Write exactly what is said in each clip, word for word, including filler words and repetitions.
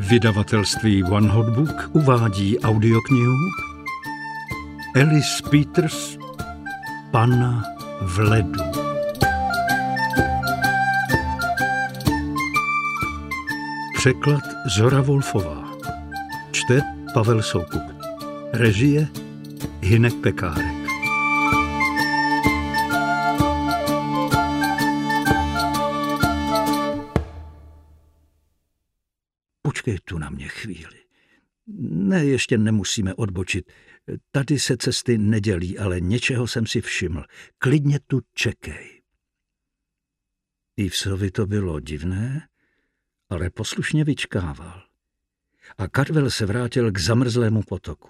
Vydavatelství One Hot Book uvádí audioknihu Alice Peters Panna v ledu. Překlad Zora Wolfová. Čte Pavel Soukup. Režie Hynek Pekárek. Počkej tu na mě chvíli. Ne, ještě nemusíme odbočit. Tady se cesty nedělí, ale něčeho jsem si všiml. Klidně tu čekej. Evesovi to bylo divné, ale poslušně vyčkával. A Cardwell se vrátil k zamrzlému potoku.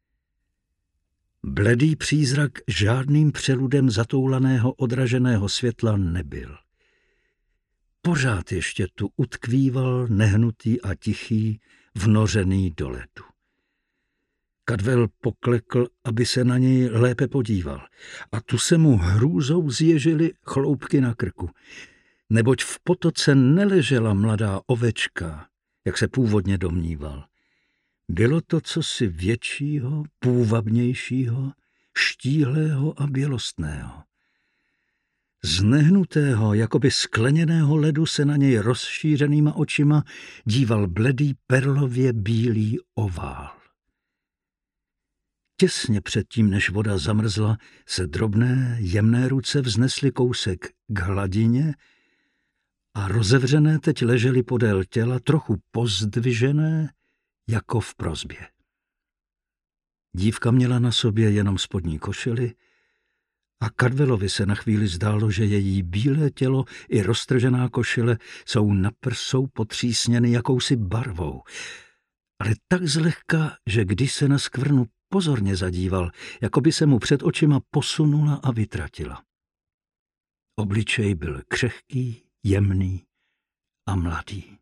Bledý přízrak žádným přeludem zatoulaného odraženého světla nebyl. Pořád ještě tu utkvíval nehnutý a tichý, vnořený do ledu. Cardwell poklekl, aby se na něj lépe podíval, a tu se mu hrůzou zježily chloupky na krku, neboť v potoce neležela mladá ovečka, jak se původně domníval. Bylo to cosi většího, půvabnějšího, štíhlého a bělostného. Z nehnutého, jakoby skleněného ledu se na něj rozšířenýma očima díval bledý perlově bílý ovál. Těsně předtím, než voda zamrzla, se drobné, jemné ruce vznesly kousek k hladině a rozevřené teď ležely podél těla, trochu pozdvižené, jako v prosbě. Dívka měla na sobě jenom spodní košili a Cardwellovi se na chvíli zdálo, že její bílé tělo i roztržená košile jsou na prsou potřísněny jakousi barvou, ale tak zlehka, že když se na skvrnu pozorně zadíval, jako by se mu před očima posunula a vytratila. Obličej byl křehký, jemný a mladý.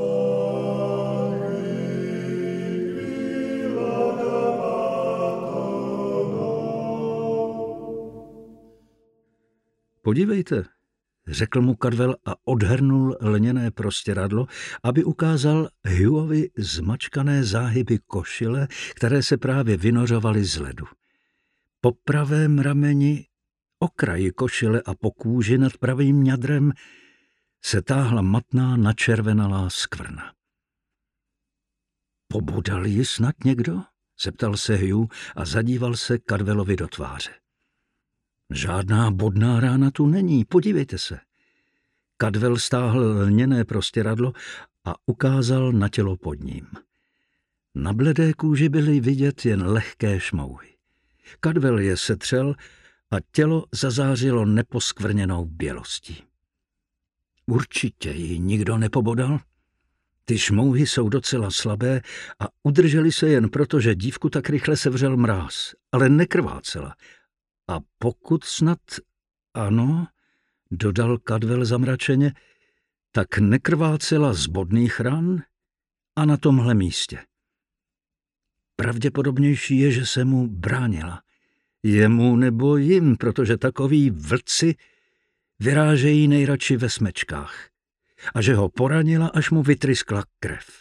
Podívejte, řekl mu Cardwell a odhrnul lněné prostěradlo, aby ukázal Hugovi zmačkané záhyby košile, které se právě vynořovaly z ledu. Po pravém rameni, okraji košile a po kůži nad pravým ňadrem se táhla matná načervenalá skvrna. Pobodal ji snad někdo? Zeptal se Hugh a zadíval se Cardwellovi do tváře. Žádná bodná rána tu není, podívejte se. Cardwell stáhl lněné prostěradlo a ukázal na tělo pod ním. Na bledé kůži byly vidět jen lehké šmouhy. Cardwell je setřel a tělo zazářilo neposkvrněnou bělostí. Určitě ji nikdo nepobodal? Ty šmouhy jsou docela slabé a udržely se jen proto, že dívku tak rychle sevřel mráz, ale nekrvácela. A pokud snad ano, dodal Cardwell zamračeně, tak nekrvácela z bodných ran a na tomhle místě. Pravděpodobnější je, že se mu bránila. Jemu nebo jim, protože takoví vlci vyrážejí nejradši ve smečkách. A že ho poranila, až mu vytryskla krev.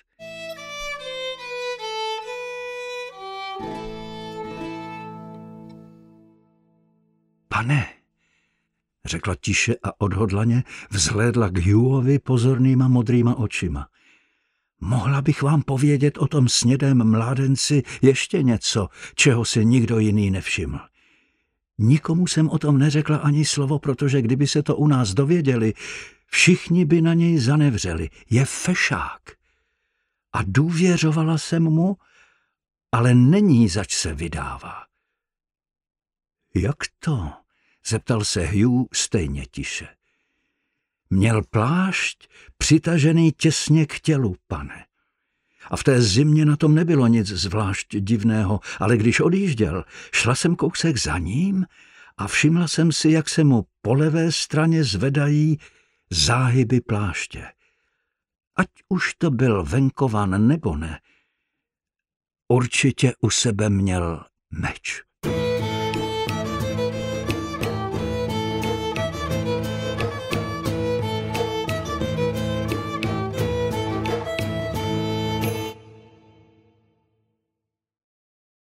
Pane, řekla tiše a odhodlaně, vzhlédla k Hugovi pozornýma modrýma očima. Mohla bych vám povědět o tom snědém mládenci ještě něco, čeho si nikdo jiný nevšiml. Nikomu jsem o tom neřekla ani slovo, protože kdyby se to u nás dověděli, všichni by na něj zanevřeli. Je fešák. A důvěřovala jsem mu, ale není, zač se vydává. Jak to? Zeptal se Hugh stejně tiše. Měl plášť přitažený těsně k tělu, pane. A v té zimě na tom nebylo nic zvlášť divného, ale když odjížděl, šla jsem kousek za ním a všimla jsem si, jak se mu po levé straně zvedají záhyby pláště. Ať už to byl venkovan nebo ne, určitě u sebe měl meč.